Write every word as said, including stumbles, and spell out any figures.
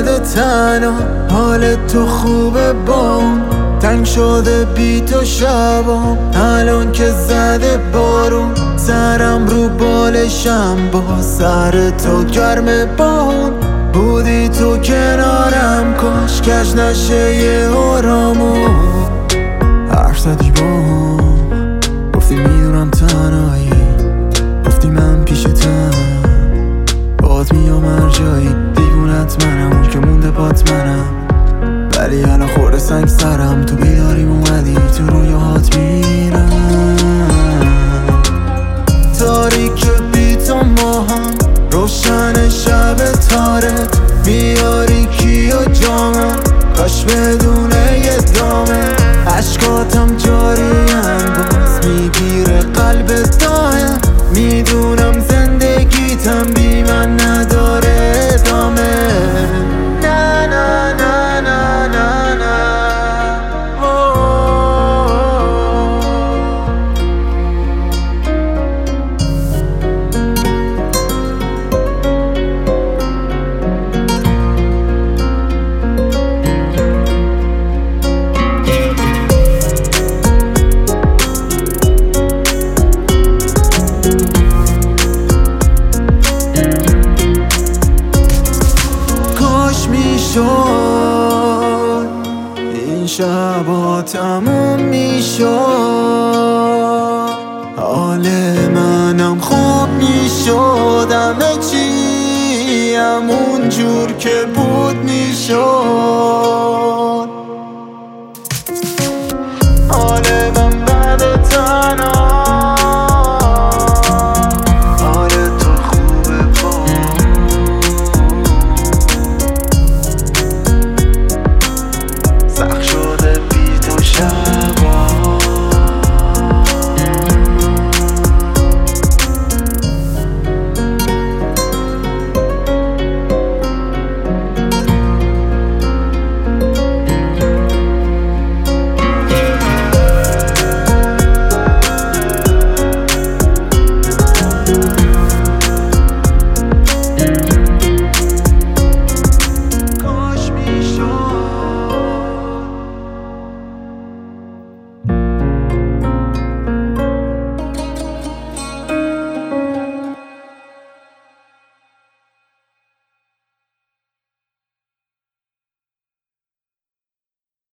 زده تنها، حال تو خوبه بام، تنگ شده بی تو شبام. الان که زده بارون، سرم رو بالشم، با سر تو گرم بام. بودی تو کنارم، کاش کش نشه یه آرامون. حرف زدی باهم، گفتی میدونم تنهایی، گفتی من پیشتم، باد میام هر جایی. دیوونت منم، اون که مونده بات منم، ولی الان خورده سنگ سرم. تو بیداریم اومدی، تو رویاهات میرم. تاریک بی تو ماهم، روشن شب تارت، میاری کی و جامم، کاش بدونه یه دامه. عشقاتم جاریم، باز میگیره قلب دایم. میدونم زندگیتم بی من نداره ادامه. نه نه نه نه نه نه. میشد این شبا تموم میشد، حال منم خوب میشد، همه چی همون جور که بود میشد.